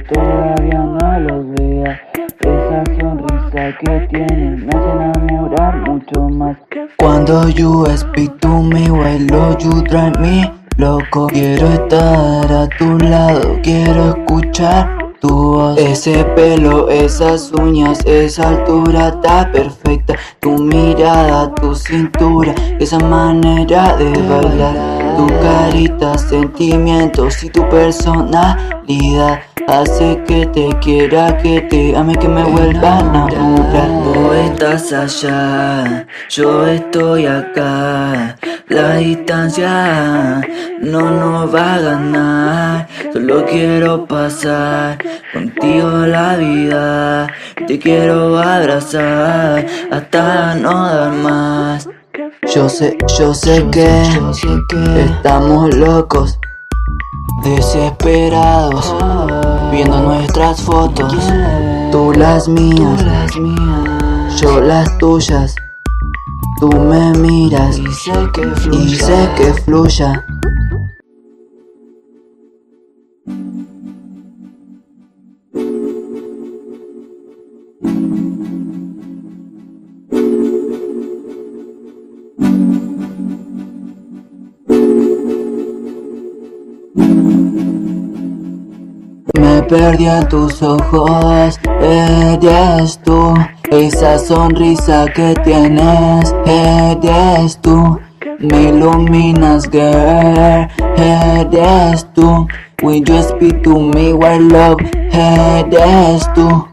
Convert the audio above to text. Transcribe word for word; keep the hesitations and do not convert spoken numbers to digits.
todavía no los vea. Esa sonrisa que tienes me hace enamorar mucho más. Cuando you speak to me, while you drive me loco. Quiero estar a tu lado, quiero escuchar tu voz. Ese pelo, esas uñas, esa altura está perfecta. Tu mirada, tu cintura, esa manera de bailar. Tu carita, sentimientos y tu personalidad hace que te quiera, que te ame, que me vuelva a enamorar. Vos estás allá, yo estoy acá. La distancia no nos va a ganar. Solo quiero pasar contigo la vida. Te quiero abrazar hasta no dar más. Yo sé, yo sé que estamos locos, desesperados, viendo nuestras fotos. Tú las mías, yo las tuyas. Tú me miras y sé que fluya, y sé que fluya. Me perdí en tus ojos, eres tú. Esa sonrisa que tienes, eres tú. Me iluminas, girl, eres tú. When you speak to me, while love, eres tú.